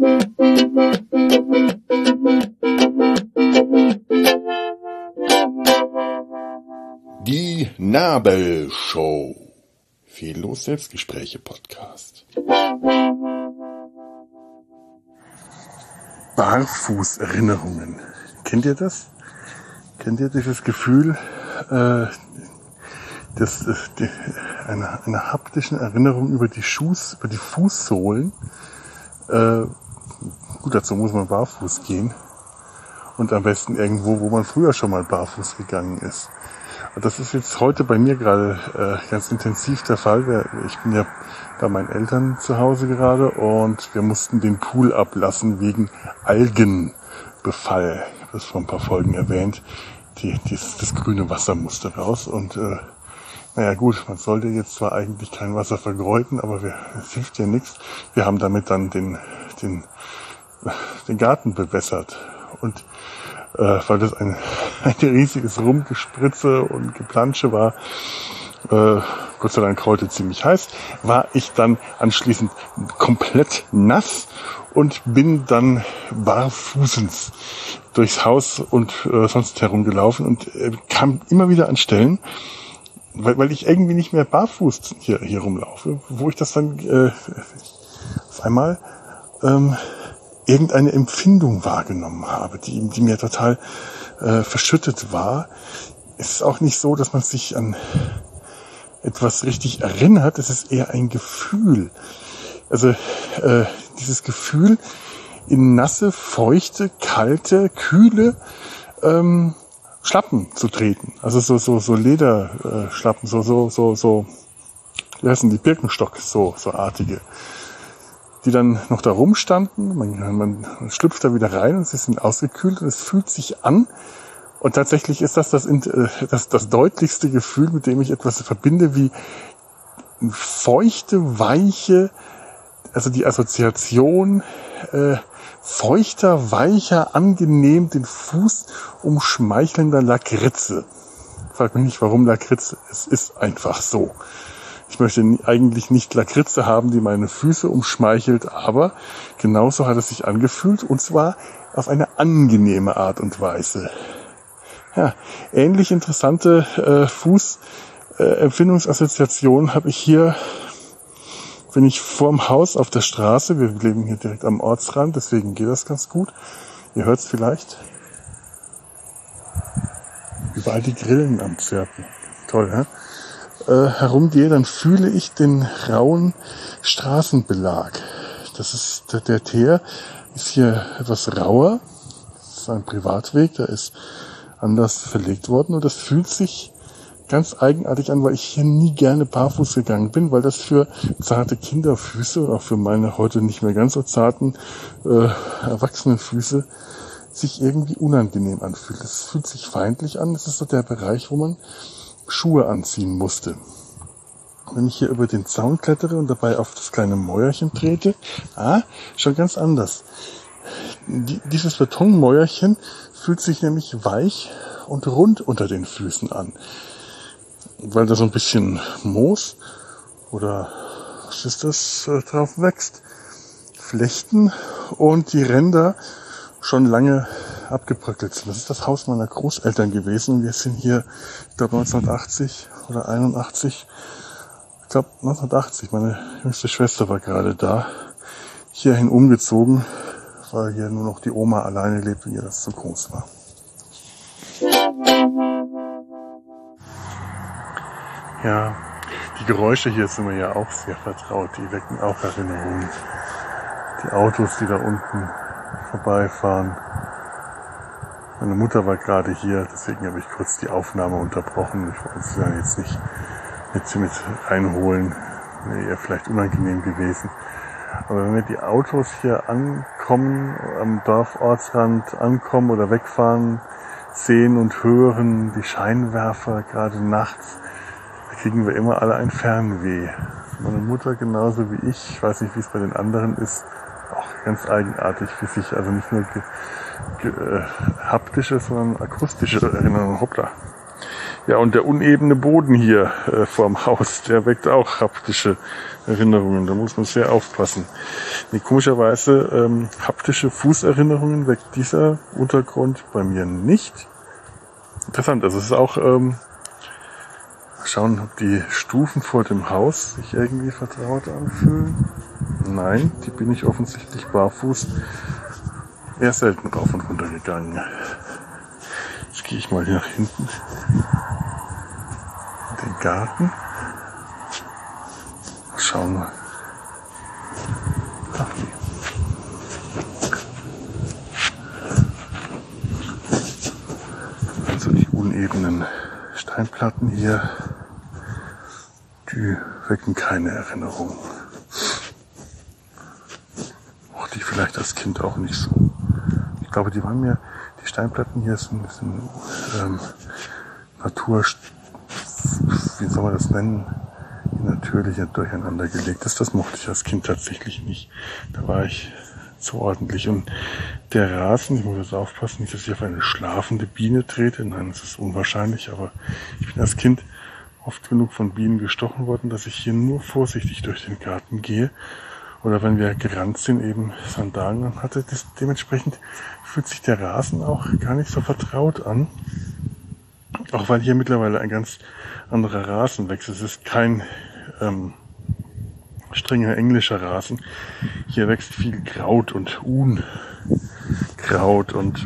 Die Nabelshow. Fehllos Selbstgespräche Podcast. Barfußerinnerungen. Kennt ihr das? Kennt ihr dieses Gefühl einer haptischen Erinnerung über die Fußsohlen? Gut, dazu muss man barfuß gehen. Und am besten irgendwo, wo man früher schon mal barfuß gegangen ist. Und das ist jetzt heute bei mir gerade ganz intensiv der Fall. Ich bin ja bei meinen Eltern zu Hause gerade und wir mussten den Pool ablassen wegen Algenbefall. Ich habe das vor ein paar Folgen erwähnt. Das grüne Wasser musste raus und naja gut, man sollte jetzt zwar eigentlich kein Wasser vergeuden, aber es hilft ja nichts. Wir haben damit dann den Garten bewässert und weil das ein riesiges Rumgespritze und Geplansche war, Gott sei Dank heute ziemlich heiß, war ich dann anschließend komplett nass und bin dann barfußens durchs Haus und sonst herumgelaufen und kam immer wieder an Stellen, weil ich irgendwie nicht mehr barfuß hier rumlaufe, wo ich das dann auf einmal irgendeine Empfindung wahrgenommen habe, die mir total verschüttet war. Es ist auch nicht so, dass man sich an etwas richtig erinnert, es ist eher ein Gefühl. Also dieses Gefühl, in nasse, feuchte, kalte, kühle Schlappen zu treten. Also so Lederschlappen, so wie heißen die, Birkenstock, so artige, die dann noch da rumstanden. Man schlüpft da wieder rein und sie sind ausgekühlt und es fühlt sich an. Und tatsächlich ist das deutlichste Gefühl, mit dem ich etwas verbinde, wie feuchte, weiche, also die Assoziation feuchter, weicher, angenehm den Fuß umschmeichelnder Lakritze. Frag mich nicht, warum Lakritze. Es ist einfach so. Ich möchte eigentlich nicht Lakritze haben, die meine Füße umschmeichelt, aber genauso hat es sich angefühlt und zwar auf eine angenehme Art und Weise. Ja, ähnlich interessante Fußempfindungsassoziationen habe ich hier, wenn ich vorm Haus auf der Straße, wir leben hier direkt am Ortsrand, deswegen geht das ganz gut. Ihr hört es vielleicht. Überall die Grillen am Zirpen. Toll, ne? Herumgehe, dann fühle ich den rauen Straßenbelag. Der Teer ist hier etwas rauer. Das ist ein Privatweg, der ist anders verlegt worden und das fühlt sich ganz eigenartig an, weil ich hier nie gerne barfuß gegangen bin, weil das für zarte Kinderfüße und auch für meine heute nicht mehr ganz so zarten erwachsenen Füße sich irgendwie unangenehm anfühlt. Es fühlt sich feindlich an. Das ist so der Bereich, wo man Schuhe anziehen musste. Wenn ich hier über den Zaun klettere und dabei auf das kleine Mäuerchen trete, schon ganz anders. Dieses Betonmäuerchen fühlt sich nämlich weich und rund unter den Füßen an. Weil da so ein bisschen Moos oder was ist das, drauf wächst. Flechten und die Ränder schon lange abgebröckelt sind. Das ist das Haus meiner Großeltern gewesen und wir sind hier, ich glaube 1980 oder 81, ich glaube 1980, meine jüngste Schwester war gerade da, hierhin umgezogen, weil hier nur noch die Oma alleine lebt und ihr das zu groß war. Ja, die Geräusche hier sind mir ja auch sehr vertraut, die wecken auch Erinnerungen. Die Autos, die da unten vorbeifahren. Meine Mutter war gerade hier, deswegen habe ich kurz die Aufnahme unterbrochen. Ich wollte sie dann jetzt nicht mit reinholen. Wäre ihr vielleicht unangenehm gewesen. Aber wenn wir die Autos hier ankommen, am Dorfortsrand ankommen oder wegfahren, sehen und hören, die Scheinwerfer gerade nachts, da kriegen wir immer alle ein Fernweh. Meine Mutter genauso wie ich weiß nicht, wie es bei den anderen ist, auch ganz eigenartig für sich, also nicht nur haptische, sondern akustische Erinnerungen. Hoppla. Ja, und der unebene Boden hier vorm Haus, der weckt auch haptische Erinnerungen. Da muss man sehr aufpassen. Nee, komischerweise haptische Fußerinnerungen weckt dieser Untergrund bei mir nicht. Interessant, also es ist auch schauen, ob die Stufen vor dem Haus sich irgendwie vertraut anfühlen. Nein, die bin ich offensichtlich barfuß eher selten rauf und runter gegangen. Jetzt gehe ich mal hier nach hinten in den Garten. Mal schauen. Ach nee. Also die unebenen Steinplatten hier, die wecken keine Erinnerung. Auch die vielleicht als Kind auch nicht so. Ich glaube, die Steinplatten hier sind Natur, wie soll man das nennen, natürlich durcheinander gelegt ist. Das mochte ich als Kind tatsächlich nicht. Da war ich zu ordentlich. Und der Rasen, ich muss jetzt aufpassen, nicht, dass ich auf eine schlafende Biene trete. Nein, das ist unwahrscheinlich, aber ich bin als Kind oft genug von Bienen gestochen worden, dass ich hier nur vorsichtig durch den Garten gehe. Oder wenn wir gerannt sind, eben Sandalen an hatte. Dementsprechend fühlt sich der Rasen auch gar nicht so vertraut an. Auch weil hier mittlerweile ein ganz anderer Rasen wächst. Es ist kein strenger englischer Rasen. Hier wächst viel Kraut und Unkraut und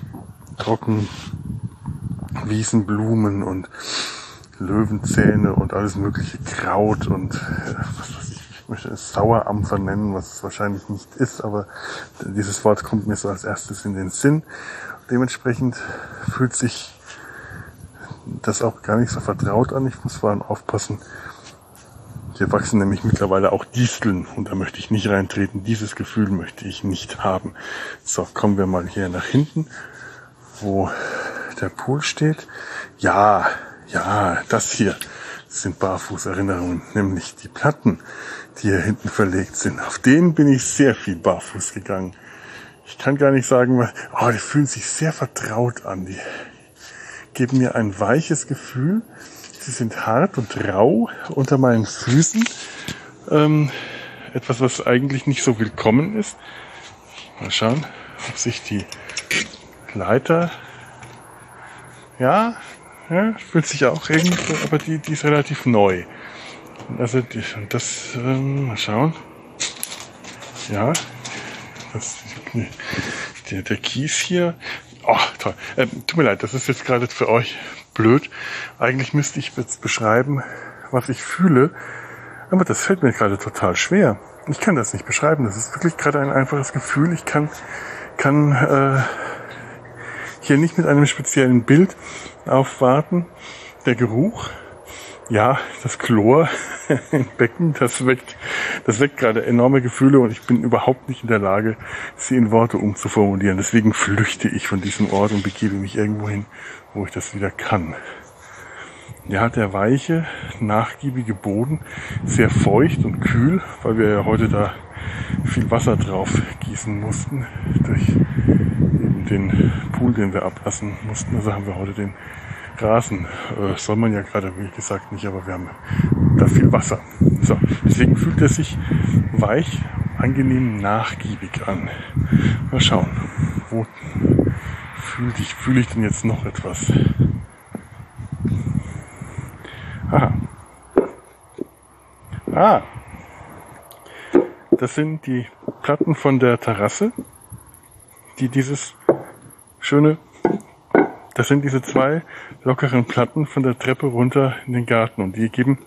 Trockenwiesenblumen und Löwenzähne und alles mögliche Kraut und was weiß ich. Ich möchte es Sauerampfer nennen, was es wahrscheinlich nicht ist, aber dieses Wort kommt mir so als erstes in den Sinn. Dementsprechend fühlt sich das auch gar nicht so vertraut an. Ich muss vor allem aufpassen. Hier wachsen nämlich mittlerweile auch Disteln und da möchte ich nicht reintreten. Dieses Gefühl möchte ich nicht haben. So, kommen wir mal hier nach hinten, wo der Pool steht. Ja, das hier sind Barfußerinnerungen, nämlich die Platten, die hier hinten verlegt sind. Auf denen bin ich sehr viel barfuß gegangen. Ich kann gar nicht sagen, die fühlen sich sehr vertraut an. Die geben mir ein weiches Gefühl. Sie sind hart und rau unter meinen Füßen. Etwas, was eigentlich nicht so willkommen ist. Mal schauen, ob sich die Leiter... Ja, fühlt sich auch irgendwie so, aber die ist relativ neu. Also mal schauen. Ja, der Kies hier. Oh, toll. Tut mir leid, das ist jetzt gerade für euch blöd. Eigentlich müsste ich jetzt beschreiben, was ich fühle. Aber das fällt mir gerade total schwer. Ich kann das nicht beschreiben. Das ist wirklich gerade ein einfaches Gefühl. Ich kann hier nicht mit einem speziellen Bild aufwarten. Der Geruch, ja, das Chlor im Becken, das weckt gerade enorme Gefühle und ich bin überhaupt nicht in der Lage, sie in Worte umzuformulieren. Deswegen flüchte ich von diesem Ort und begebe mich irgendwo hin, wo ich das wieder kann. Ja, der weiche, nachgiebige Boden, sehr feucht und kühl, weil wir ja heute da viel Wasser drauf gießen mussten, durch eben den Pool, den wir ablassen mussten. Also haben wir heute den Rasen. Soll man ja gerade, wie gesagt, nicht, aber wir haben da viel Wasser. So, deswegen fühlt er sich weich, angenehm, nachgiebig an. Mal schauen, wo fühle ich denn jetzt noch etwas? Das sind die Platten von der Terrasse, das sind diese zwei lockeren Platten von der Treppe runter in den Garten und die geben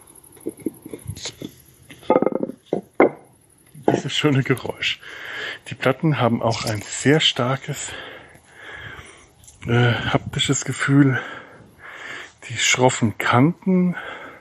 dieses schöne Geräusch. Die Platten haben auch ein sehr starkes haptisches Gefühl. Die schroffen Kanten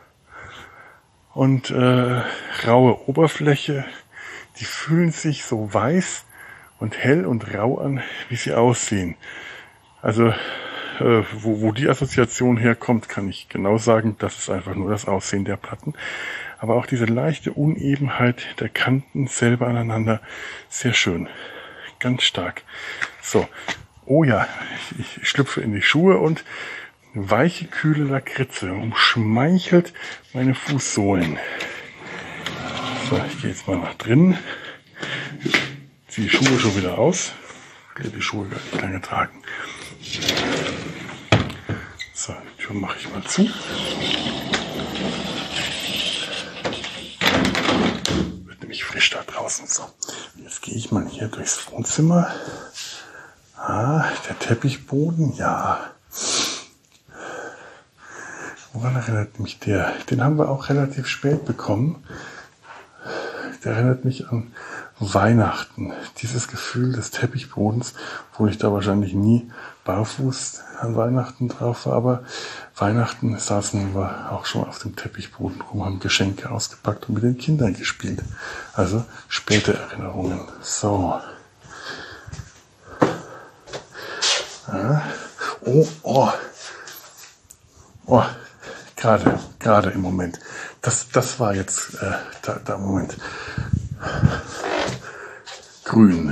und raue Oberfläche, die fühlen sich so weiß und hell und rau an, wie sie aussehen. Also wo die Assoziation herkommt, kann ich genau sagen, das ist einfach nur das Aussehen der Platten. Aber auch diese leichte Unebenheit der Kanten selber aneinander, sehr schön, ganz stark. So, oh ja, ich schlüpfe in die Schuhe und Eine weiche, kühle Lakritze umschmeichelt meine Fußsohlen. So, ich gehe jetzt mal nach drinnen. Ziehe die Schuhe schon wieder aus. Ich will die Schuhe gar nicht lange tragen. So, die Tür mache ich mal zu. Wird nämlich frisch da draußen. So, jetzt gehe ich mal hier durchs Wohnzimmer. Ah, der Teppichboden, ja. Woran erinnert mich der? Den haben wir auch relativ spät bekommen. Der erinnert mich an Weihnachten. Dieses Gefühl des Teppichbodens, wo ich da wahrscheinlich nie barfuß an Weihnachten drauf war, aber Weihnachten saßen wir auch schon auf dem Teppichboden rum, haben Geschenke ausgepackt und mit den Kindern gespielt. Also späte Erinnerungen. So. Ja. Oh. Gerade im Moment. Das war jetzt da Moment. Grün.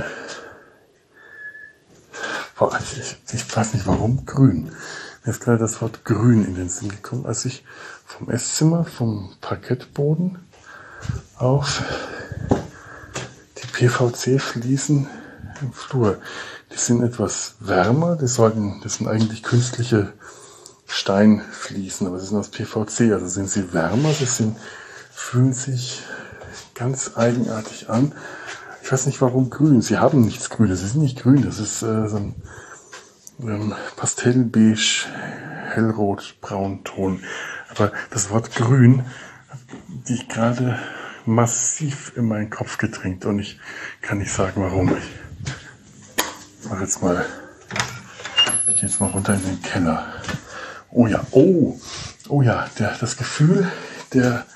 Boah, ich weiß nicht warum grün. Mir ist gerade das Wort grün in den Sinn gekommen, als ich vom Esszimmer, vom Parkettboden auf die PVC-Fliesen im Flur. Die sind etwas wärmer, das sind eigentlich künstliche Steinfliesen, aber sie sind aus PVC, also sind sie wärmer, fühlen sich ganz eigenartig an. Ich weiß nicht warum grün, sie haben nichts Grünes, sie sind nicht grün, das ist so ein Pastellbeige, hellrot, braun Ton. Aber das Wort grün hat die gerade massiv in meinen Kopf gedrängt und ich kann nicht sagen warum. Ich gehe jetzt mal runter in den Keller. Oh ja, das Gefühl der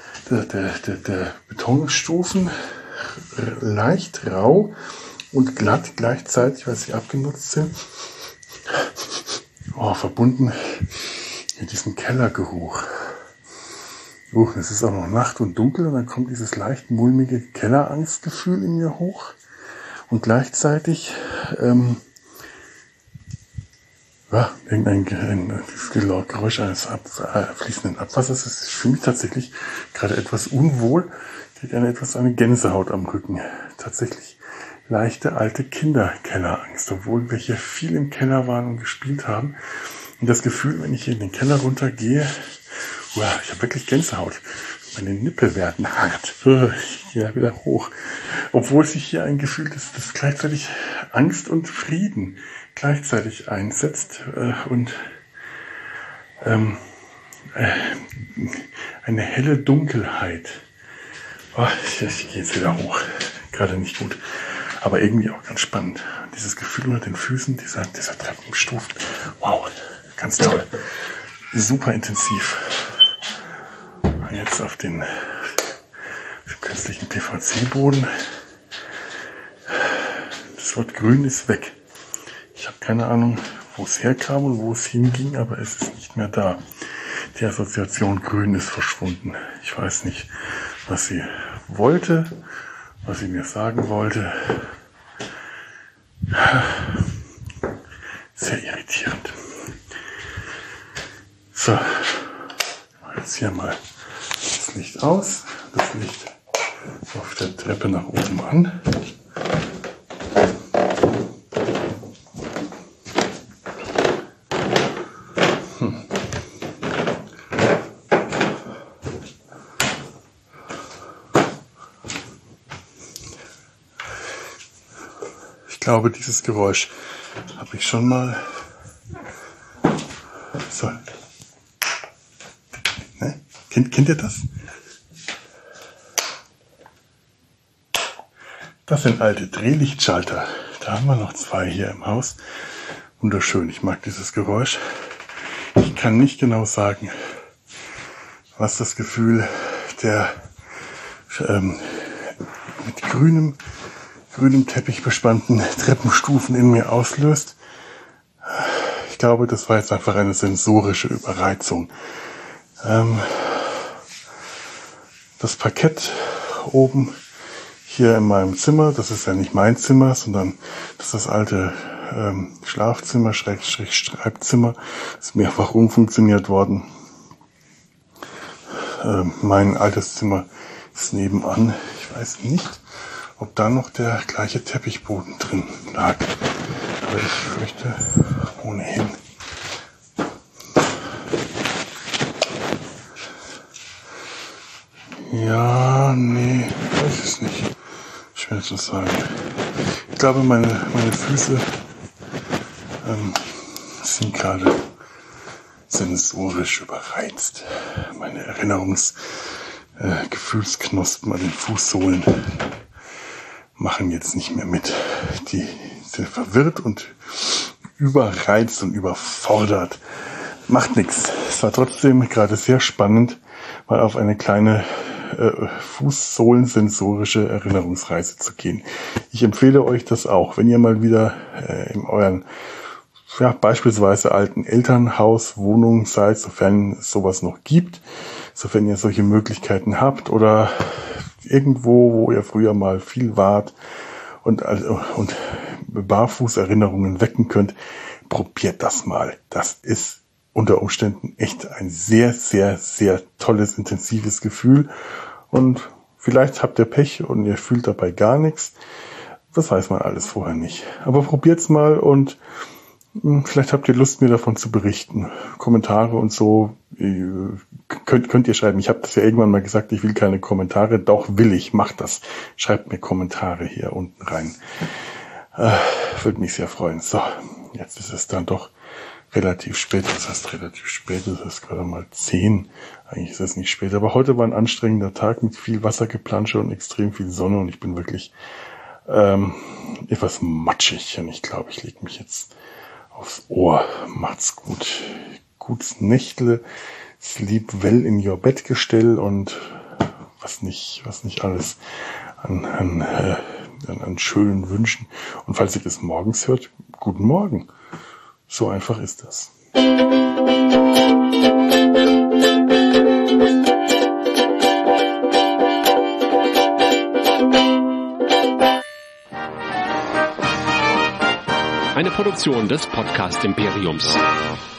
Betonstufen leicht rau und glatt gleichzeitig, weil sie abgenutzt sind. Verbunden mit diesem Kellergeruch. Es ist auch noch Nacht und dunkel und dann kommt dieses leicht mulmige Kellerangstgefühl in mir hoch. Und gleichzeitig irgendein Geräusch eines fließenden Abwassers. Das ist für mich tatsächlich gerade etwas unwohl. Ich kriege eine Gänsehaut am Rücken. Tatsächlich leichte alte Kinderkellerangst, obwohl wir hier viel im Keller waren und gespielt haben. Und das Gefühl, wenn ich hier in den Keller runtergehe, ich habe wirklich Gänsehaut. Meine Nippel werden hart. Ich gehe wieder hoch. Obwohl sich hier ein Gefühl des gleichzeitig Angst und Frieden gleichzeitig einsetzt und eine helle Dunkelheit. Ich gehe jetzt wieder hoch. Gerade nicht gut. Aber irgendwie auch ganz spannend. Dieses Gefühl unter den Füßen, dieser Treppenstufen. Wow, ganz toll. Super intensiv. Und jetzt auf den künstlichen PVC-Boden. Das Wort grün ist weg. Ich habe keine Ahnung, wo es herkam und wo es hinging, aber es ist nicht mehr da. Die Assoziation grün ist verschwunden. Ich weiß nicht, was sie wollte, was sie mir sagen wollte. Sehr irritierend. So, jetzt hier mal das Licht aus, das Licht auf der Treppe nach oben an. Ich glaube, dieses Geräusch habe ich schon mal. So. Ne? Kennt ihr das? Das sind alte Drehlichtschalter. Da haben wir noch 2 hier im Haus. Wunderschön. Ich mag dieses Geräusch. Ich kann nicht genau sagen, was das Gefühl der mit grünem Teppich bespannten Treppenstufen in mir auslöst. Ich glaube, das war jetzt einfach eine sensorische Überreizung. Das Parkett oben hier in meinem Zimmer, das ist ja nicht mein Zimmer, sondern das ist das alte Schlafzimmer, Schreibzimmer, ist mehrfach umfunktioniert worden. Mein Alterszimmer ist nebenan. Ich weiß nicht, ob da noch der gleiche Teppichboden drin lag. Aber ich fürchte ohnehin. Ja, nee, weiß es nicht. Schwer zu sagen. Ich glaube, meine Füße sind gerade sensorisch überreizt. Meine Gefühlsknospen an den Fußsohlen machen jetzt nicht mehr mit. Die sind verwirrt und überreizt und überfordert. Macht nichts. Es war trotzdem gerade sehr spannend, mal auf eine kleine fußsohlensensorische Erinnerungsreise zu gehen. Ich empfehle euch das auch, wenn ihr mal wieder in euren beispielsweise alten Elternhaus, Wohnung seid, sofern es sowas noch gibt, sofern ihr solche Möglichkeiten habt oder irgendwo, wo ihr früher mal viel wart und Barfußerinnerungen wecken könnt, probiert das mal. Das ist unter Umständen echt ein sehr, sehr, sehr tolles, intensives Gefühl. Und vielleicht habt ihr Pech und ihr fühlt dabei gar nichts. Das weiß man alles vorher nicht. Aber probiert's mal und vielleicht habt ihr Lust, mir davon zu berichten. Kommentare und so könnt ihr schreiben. Ich habe das ja irgendwann mal gesagt, ich will keine Kommentare. Doch will ich, macht das. Schreibt mir Kommentare hier unten rein. Würde mich sehr freuen. So, jetzt ist es dann doch relativ spät. Das heißt relativ spät, das ist gerade mal 10. Eigentlich ist es nicht spät. Aber heute war ein anstrengender Tag mit viel Wassergeplansche und extrem viel Sonne. Und ich bin wirklich etwas matschig. Und ich glaube, ich lege mich jetzt aufs Ohr. Macht's gut. Gutes Nächtle. Sleep well in your Bettgestell und was nicht alles an schönen Wünschen. Und falls ihr das morgens hört, guten Morgen. So einfach ist das. Eine Produktion des Podcast Imperiums.